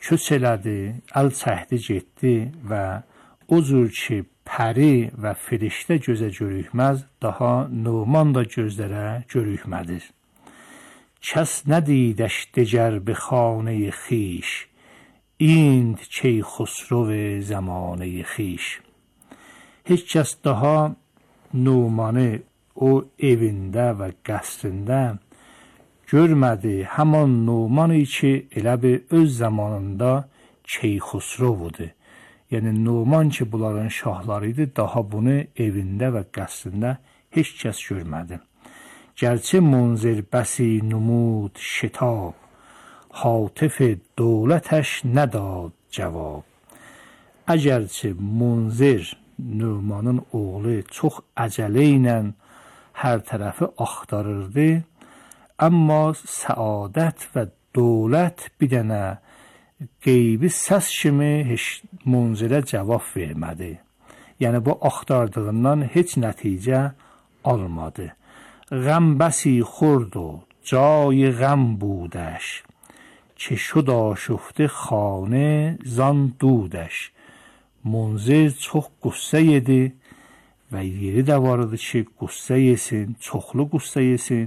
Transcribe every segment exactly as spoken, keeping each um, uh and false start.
köç elədi, əl çəkdi, getdi və o cür ki, pəri və firiştə gözə görükməz, daha Numan da gözlərə görükmədir. Kəs nədidəş degər bi xanə-i xیش، ایند کیخسرو زمانه خویش. Heç kəs daha Numanı o evində və qəsrində görmədi. Həman Numanı ki, elə bir öz zamanında Keyxusrovudur. Yəni Numan ki, bunların şahları idi, daha bunu evində və qəsrində heç kəs görmədi. Gərçi munzir bəsi numud şitab، حاطف دولتش نداد cavab. Əgərçi munzir Numanın oğlu çox əcələ ilə hər tərəfi axtarırdı, amma səadət və dövlət bir dənə qeybi səs kimi heç munzirə cavab vermədi. Yəni bu axtardığından heç nəticə almadı. غم بسی خورد و جای غم بودش، که شد آشفته خانه زان دودش. Munzir çox qüssə yedi və yeri də var idi ki, qüssə yesin, çoxlu qüssə yesin.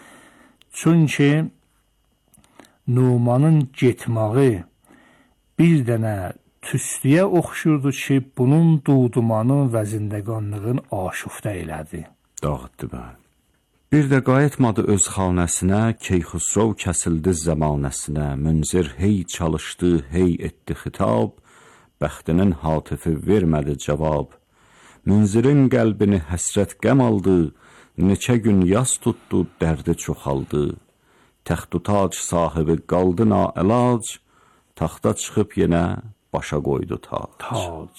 Çünki Numanın getməyi bir dənə tüstüyə oxşurdu ki, bunun dudumanın və zindəqanlığın aşufdə elədi. Dağıtdı bəli. Bir də qayıtmadı öz xanəsinə, Keyxusrov kəsildi zəmanəsinə. Munzir hey çalışdı, hey etdi xitab, bəxtinin hatifi vermədi cavab. Munzirin qəlbini həsrət qəm aldı, neçə gün yas tutdu, dərdi çoxaldı. Təxt-u tac sahibi qaldı naəlac, taxta çıxıb yenə başa qoydu tac. Tac.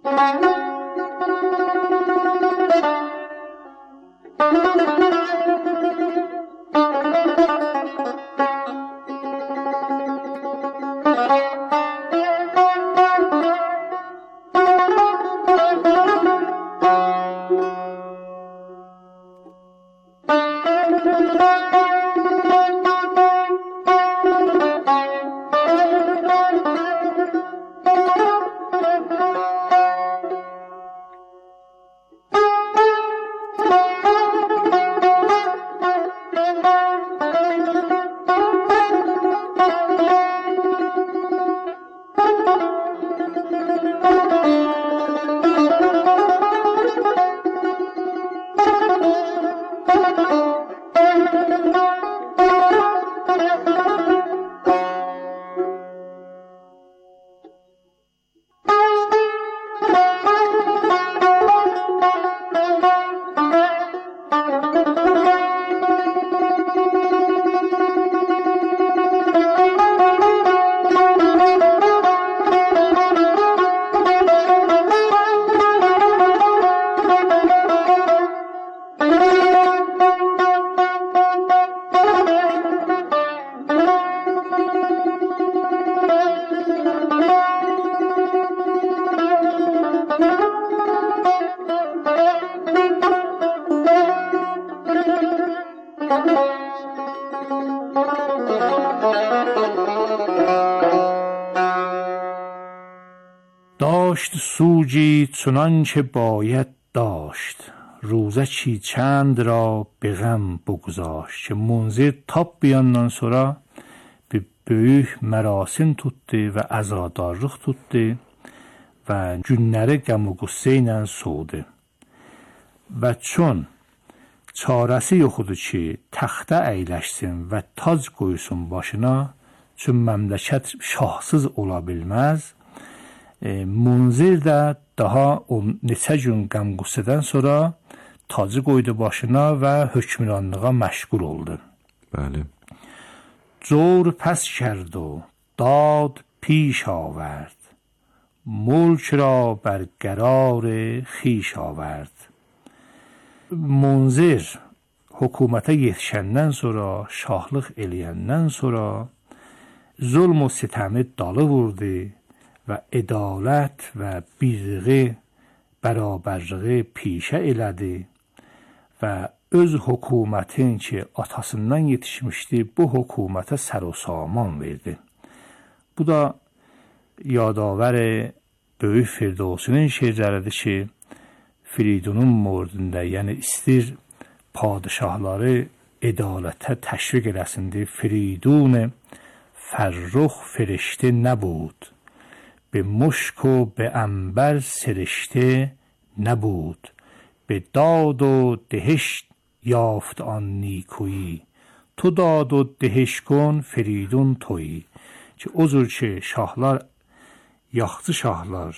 داشت سوجی چنان که باید داشت، روزکی چند را به غم بگذاشت. Munzir tap bir yandan sonra bir böyük mərasim tutdu və əzadarlıq tutdu və günləri qəm və qüssə ilə soğudu. Və çün çarəsi yox idi ki, təxtə əyləşsin və tac qoysun başına, çün məmləkət şahsız ola bilməz. E, Munzir də daha o neçə gün qəm qüssədən sonra tacı qoydu başına və hökmranlığa məşğul oldu. Bəli. Cor pəs کرد و داد پیش آورد، ملک را بر قرار خویش آورد. Munzir hökumətə yetişəndən sonra, şahlıq eləyəndən sonra zulm و sitəmi dalı vurdu və ədalət və birliği, bərabərliği pişə elədi və öz hökumətin ki, atasından yetişmişdi, bu hökumətə sər-o-saman verdi. Bu da yadavər böyük Firdevsinin şeirləridir ki, Firidunun mordunda, yəni istir padişahları ədalətə təşviq eləsindir. Firidun فرخ فرشته نبود به مشک و به عنبر سرشته نبود به داد و دهش یافت آن نیکویی تو dad و دهش کن فریدون تویی. ki odur ki şahlar, yaxçı şahlar,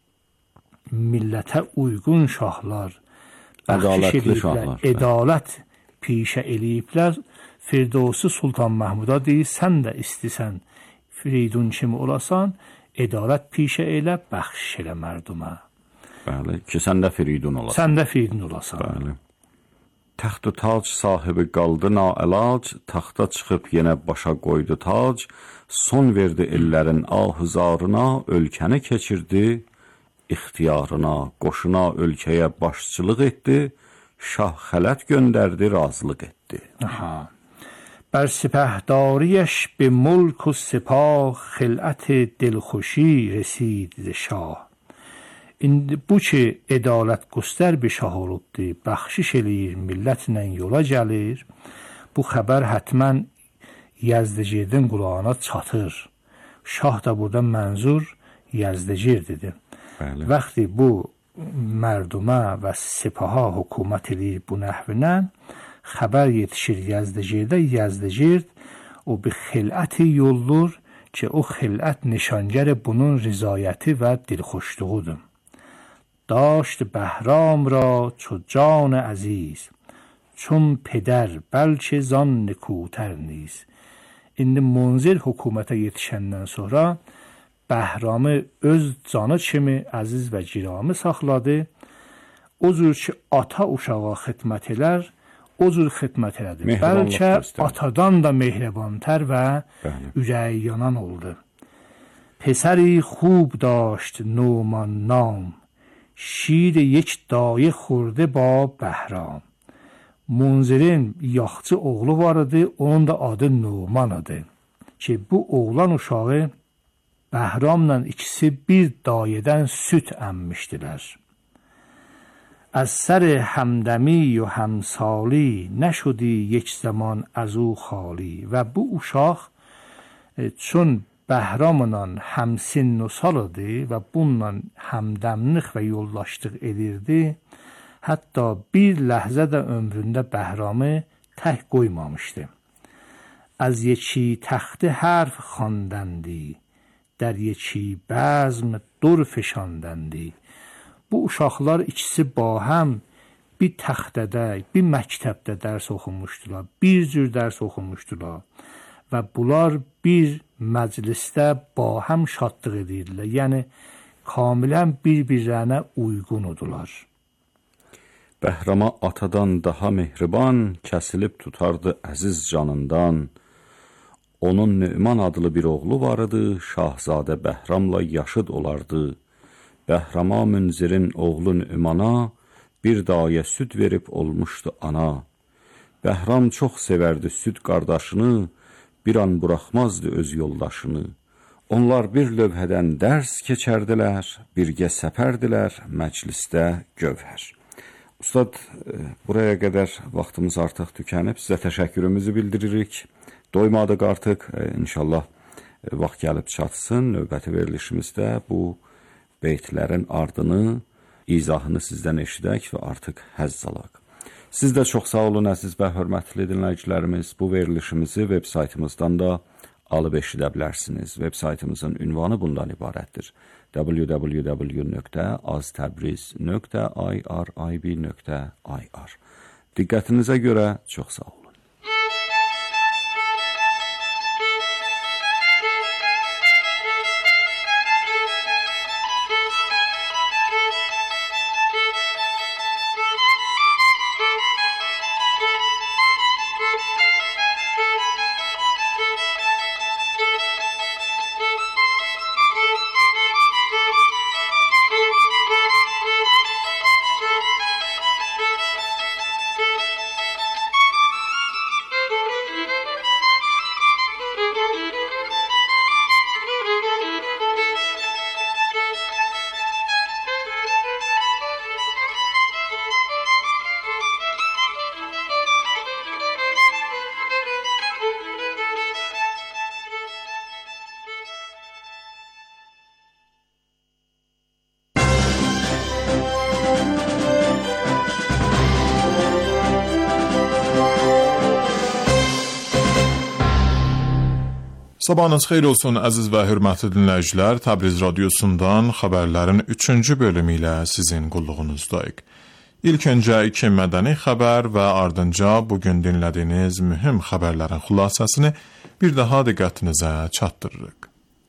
millətə uyğun şahlar, bəxşiş ediblər, ədalət pişə eləyiblər. Firdevsi Sultan Məhmuda deyir, sən də istəsən Firidun kimi olasan, ədalət pişə elə, bəxşiş elə mərdumə. Bəli, ki sən də Firidun olasan. Sən də Firidun olasan. Bəli. Təxt-ü tac sahibi qaldı naəlac, taxta çıxıb yenə başa qoydu tac, son verdi ellərin ahuzarına, ölkəni keçirdi ixtiyarına, qoşuna ölkəyə başçılıq etdi, şah xələt göndərdi, razılıq etdi. Aha. بر سپهداریش به ملک و سپاه خلعت دلخوشی رسید ز شاه. İndi bu ki ədalət göstər bir şah olubdur, bəxşiş eləyir, millətlə yola gəlir. Bu xəbər hətmən Yəzdəgirdin qulağına çatır. Şah da burada mənzur Yəzdəgirdidir. Vəqti bu mərdumə və sipaha hökumət eləyir bu nəhvinə, xəbər yetişir Yəzdəgirdə. Yəzdəgird o bir xiləti yollur ki, o xilət nişangər bunun rizayəti və dilxoşluğudur. داشت بهرام را چو جان عزیز چون پدر بلکه زان نکوتر نیز. İndi Munzir hökumətə yetişəndən sonra Bəhramı öz canı kimi əziz və girami saxladı. O cür ki ata uşağa xidmət elər, o cür xidmət elədi. Bəlkə atadan da mehribantar və ürəyi yanan oldu. پسری خوب داشت نومان نام شیر یک dayı xurdu با Bəhram. Munzirin yaxçı oğlu var idi, onun da adı Numan idi. Ki bu oğlan uşağı Bəhramla ikisi bir dayıdan süt əmmişdilər. از سر همدمی و همسالی نشدی یک زمان از او خالی. و bu uşaq çün Bəhramla həmsin nusal idi və bununla həmdəmlik və yoldaşlıq edirdi. Hətta bir ləhzə də ömründə Bəhramı tək qoymamışdı. از یکی تخت حرف خواندندی در یکی بزم در فشاندندی. Bu uşaqlar ikisi bahəm bir təxtədə, bir məktəbdə dərs oxumuşdular, bir cür dərs oxumuşdular və bunlar bir məclisdə bahəm şadlıq edirlər. Yəni kamilən bir-birlərinə uyğun idilar. Bəhrama atadan daha mehriban, kəsilib tutardı əziz canından. Onun Nüman adlı bir oğlu var idi, Şahzadə Bəhramla yaşıd olardı. Bəhrama Münzirin oğlu Nümana bir dayə süd verib olmuşdu ana. Bəhram çox sevərdi süd qardaşını, bir an buraxmazdı öz yoldaşını. Onlar bir lövhədən dərs keçərdilər, birgə səpərdilər, məclisdə gövhər. Ustad, buraya qədər vaxtımız artıq tükənib, sizə təşəkkürümüzü bildiririk. Doymadıq artıq, inşallah vaxt gəlib çatsın. Növbəti verilişimizdə bu beytlərin ardını, izahını sizdən eşidək və artıq həzz alaq. Siz də çox sağ olun, əziz və hörmətli dinləyicilərimiz. Bu verilişimizi veb saytımızdan da alıb eşidə bilərsiniz. Veb saytımızın ünvanı bundan ibarətdir. w w w nöqtə aztabriz nöqtə irib nöqtə ir. Diqqətinizə görə çox sağ olun. Sabahınız xeyir olsun əziz və hörmətli dinləyicilər. Təbriz radiosundan xəbərlərin üçüncü bölümü ilə sizin qulluğunuzdayıq. İlk öncə iki mədəni xəbər və ardınca bugün dinlədiyiniz mühüm xəbərlərin xülasəsini bir daha diqqətinizə çatdırırıq.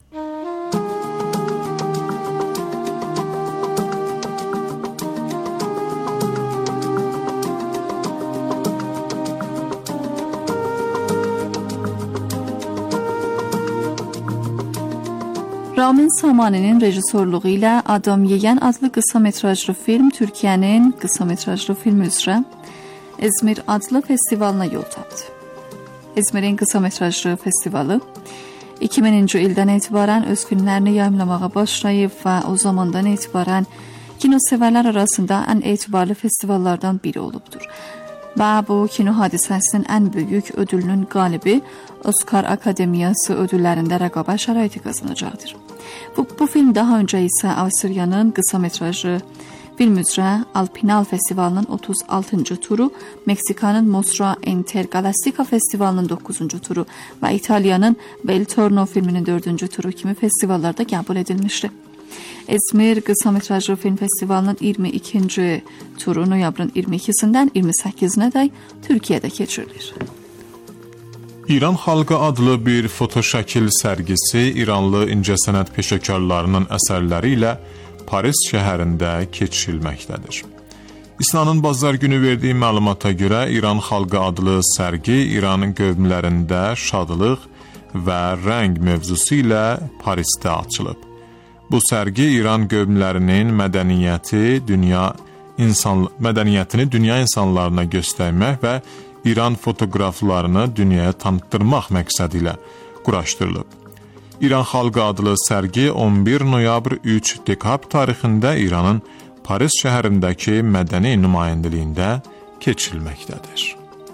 Ramin Samani'nin rejissorluğu ilə Adam Yeyən adlı qısa metrajlı film Türkiyənin qısa metrajlı film üzrə İzmir adlı festivalına yol tapdı. İzmir'in qısa metrajlı festivalı iki mininci ildən etibarən öz filmlərini yayımlamağa başlayıb və o zamandan etibarən kinosevərlər arasında ən etibarlı festivallardan biri olubdur. Və bu kino hadisəsinin ən böyük ödülünün qalibi Oscar Akademiyası ödüllərində rəqabət şəraiti qazanacaqdır. Bu, bu film daha öncə isə Avstriyanın qısa metrajlı film üzrə Alpinal Festivalının otuz altıncı turu, Meksikanın Mostra Intergalastika Festivalının doqquzuncu turu və İtaliyanın Bel Torno filminin dördüncü turu kimi festivallarda qəbul edilmişdi. İzmir Qısa Metrajlı Film Festivalının iyirmi ikinci turu noyabrın iyirmi ikisindən iyirmi səkkizinə dək Türkiyədə keçirilir. İran xalqı adlı bir fotoşəkil sərgisi İranlı incəsənət peşəkarlarının əsərləri ilə Paris şəhərində keçirilməkdədir. İsnanın bazar günü verdiyi məlumata görə İran xalqı adlı sərgi İranın qövmlərində şadlıq və rəng mövzusu ilə Parisdə açılıb. Bu sərgi İran qövmlərinin mədəniyyəti, dünya insan mədəniyyətini dünya insanlarına göstərmək və İran fotoqraflarını dünyaya tanıtdırmaq məqsədi ilə quraşdırılıb. İran xalqı adlı sərgi on bir noyabr üç dekabr tarixində İranın Paris şəhərindəki mədəni nümayəndəliyində keçirilməkdədir.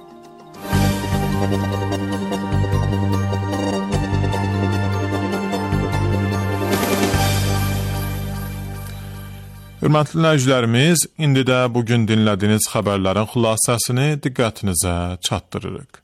Hörmətli dinləyicilərimiz, indi də bugün dinlədiyiniz xəbərlərin xülasəsini diqqətinizə çatdırırıq.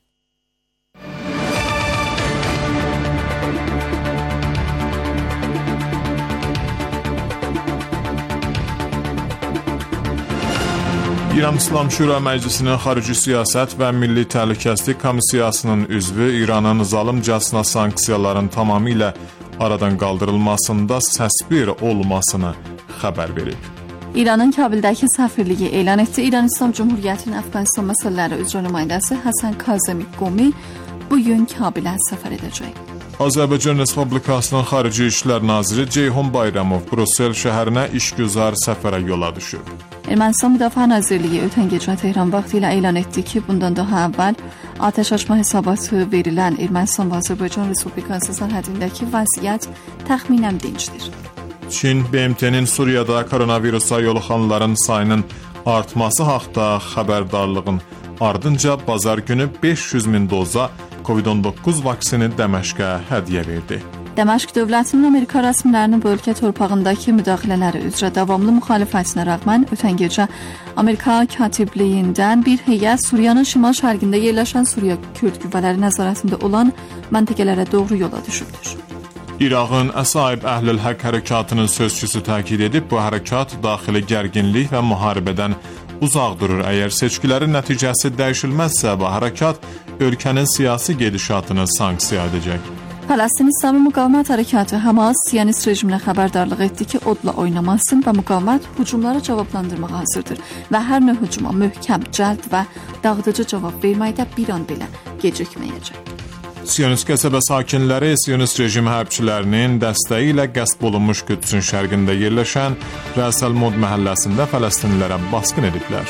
İran İslam Şura Məclisinin Xarici Siyasət və Milli Təhlükəsizlik Komissiyasının üzvü İranın zalımcasına sanksiyaların tamamilə aradan qaldırılmasında səsbir olmasını xəbər verib. İranın Kabildəki səfirliyi elan etdi. İran İslam Cumhuriyyətinin Əfqanistan məsələləri üzrə nümayəndəsi Həsən Kazemi Qomi bu gün Kabilə səfər edəcək. Azərbaycan Respublikasının Xarici İşlər Naziri Ceyhun Bayramov Brüssel şəhərinə işgüzar səfərə yola düşüb. Ermənistan Müdafiə Nazirliyi ötən gecə Tehran vaxtı ilə elan etdi ki, bundan daha əvvəl atəş açma hesabatı verilən Ermənistan və Azərbaycan Respublikası sərhədindəki vəziyyət təxminən dincdir. Çin B M T-nin Suriyada koronavirusa yoluxanların sayının artması haqda xəbərdarlığın ardınca bazar günü beş yüz min doza kovid on doqquz vaksini Dəməşqə hədiyyə verdi. Dəməşq dövlətinin Amerika rəsmilərinin bu ölkə torpağındakı müdaxilələri üzrə davamlı müxalifətinə rəğmən ötən gecə Amerika katibliyindən bir heyət Suriyanın şimal-şərqində yerləşən Suriya Kürd qüvvələri nəzarətində olan məntəqələrə doğru yola düşübdür. İraqın Əsaib Əhlül-Həq hərəkatının sözçüsü təkid edib, bu hərəkat daxili gərginlik və müharibədən uzaq durur. Əgər seçkilərin nəticəsi dəyişilməzsə, bu hərəkat ölkənin siyasi gedişatını sanksiya edəcək. Fələstin İslami Müqavimət Hərəkatı Hamas Siyonist rejiminə xəbərdarlıq etdi ki, odla oynamasın və müqavimət hücumlara cavablandırmağa hazırdır və hər növ hücuma möhkəm, cəld və dağıdıcı cavab verməkdə bir an belə gecikməyəcək. Siyonist qəsəbə sakinləri Siyonist rejim hərbçilərinin dəstəyi ilə qəsb olunmuş Qüdsün şərqində yerləşən Rəs Əl-Mod məhəlləsində fələstinlilərə basqın ediblər.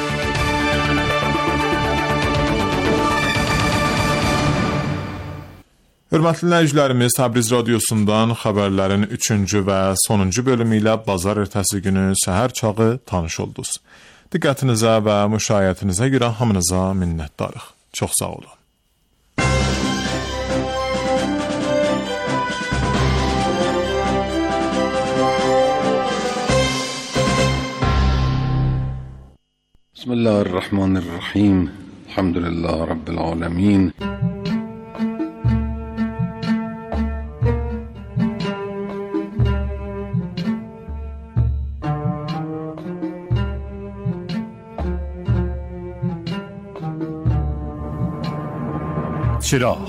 Hörmətli dinləyicilərimiz, Təbriz radiosundan xəbərlərin üçüncü və sonuncu bölümü ilə bazar ertəsi günü səhər çağı tanış oldunuz. Diqqətinizə və müşayiətinizə görə hamınıza minnətdarıq. Çox sağ olun. Bismillahirrahmanirrahim. Elhamdülillah Rabbil alemin. چراغ.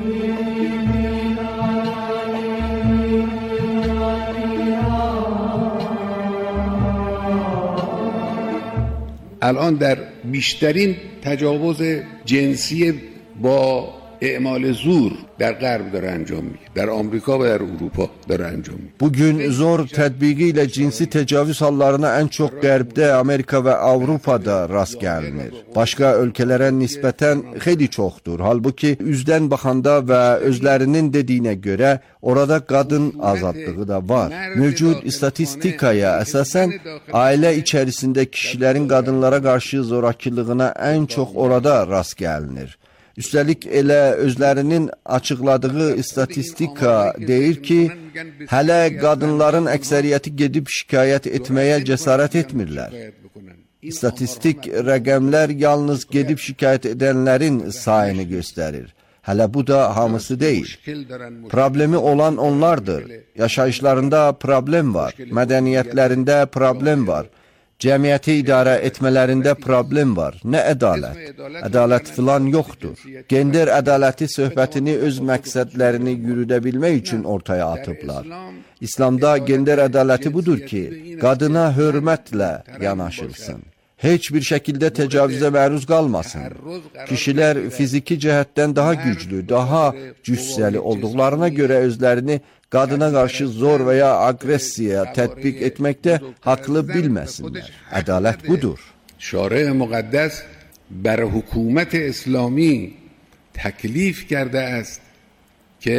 الان در بیشترین تجاوز جنسی با اعمال زور در غرب dara انجام میگیره. در آمریکا و در اروپا dara انجام میگیره. Bugün zor tətbiqi ilə cinsi təcavüz hallarına ən çox Qərbdə, Amerika və Avropada rast gəlinir. Başqa ölkələrə nisbətən xeyli çoxdur. Halbuki üzdən baxanda və özlərinin dediyinə görə orada qadın azadlığı da var. Mövcud istatistikaya əsasən ailə içərisində kişilərin qadınlara qarşı zorakılığına ən çox orada rast gəlinir. Üstəlik elə özlərinin açıqladığı istatistika deyir ki, hələ qadınların əksəriyyəti gedib şikayət etməyə cəsarət etmirlər. İstatistik rəqəmlər yalnız gedib şikayət edənlərin sayını göstərir. Hələ bu da hamısı deyil. Problemi olan onlardır. Yaşayışlarında problem var, mədəniyyətlərində problem var. Cəmiyyəti idarə etmələrində problem var. Nə ədalət? Ədalət filan yoxdur. Gender ədaləti söhbətini öz məqsədlərini yürüdə bilmək üçün ortaya atıblar. İslamda gender ədaləti budur ki, qadına hörmətlə yanaşılsın. Heç bir şəkildə təcavüzə məruz qalmasın. Kişilər fiziki cəhətdən daha güclü, daha cüssəli olduqlarına görə özlərini qadına qarşı zor və ya aqressiya tətbiq etməkdə haqlı bilməsinlər. Ədalət budur. شارع مقدس بر حکومت اسلامی تکلیف کرده است که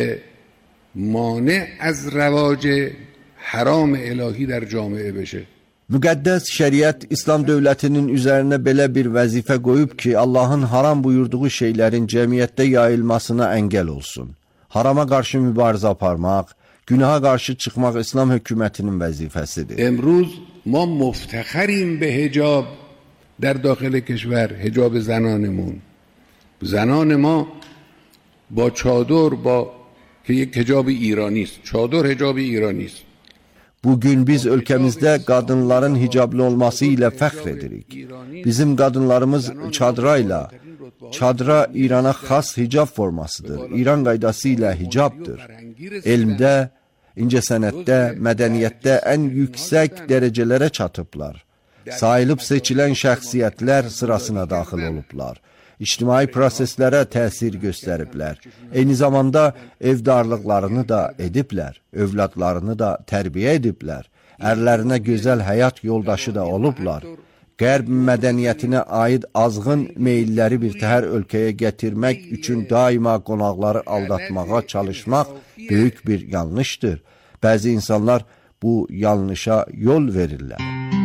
مانع از رواج حرام الهی در جامعه بشه. Müqəddəs şəriət İslam dövlətinin üzərinə belə bir vəzifə qoyub ki, Allahın haram buyurduğu şeylərin cəmiyyətdə yayılmasına əngəl olsun. Harama qarşı mübarizə aparmaq, günaha qarşı çıxmaq İslam hökumətinin vəzifəsidir. امروز ما مفتخریم به حجاب در داخل کشور، حجاب زنانمون. زنان ما با چادر، با که یک حجاب ایرانی است. چادر حجاب ایرانی است. Bugün biz ölkəmizdə qadınların hicablı olması ilə fəxr edirik. Bizim qadınlarımız çadrayla, çadra İrana xas hicab formasıdır. İran qaydası ilə hicabdır. Elmdə, incəsənətdə, mədəniyyətdə ən yüksək dərəcələrə çatıblar. Sayılıb seçilən şəxsiyyətlər sırasına daxil olublar. İctimai proseslərə təsir göstəriblər. Eyni zamanda evdarlıqlarını da ediblər, övladlarını da tərbiyə ediblər, ərlərinə gözəl həyat yoldaşı da olublar. Qərb mədəniyyətinə aid azğın meyilləri bir təhər ölkəyə gətirmək üçün daima qonaqları aldatmağa çalışmaq böyük bir yanlışdır. Bəzi insanlar bu yanlışa yol verirlər.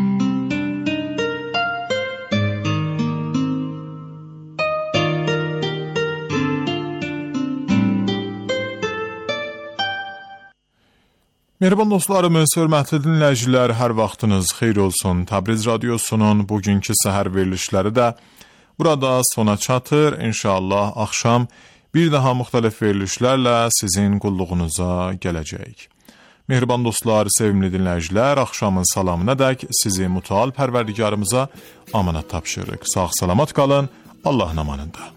Mehriban dostlarımız, hörmətli dinləyicilər, hər vaxtınız xeyir olsun. Təbriz radiosunun bugünkü səhər verilişləri də burada sona çatır. İnşallah axşam bir daha müxtəlif verilişlərlə sizin qulluğunuza gələcək. Mehriban dostlar, sevimli dinləyicilər, axşamın salamınadək sizi mütəal pərverdigarımıza amanat tapşırırıq. Sağ salamat qalın, Allahın amanında.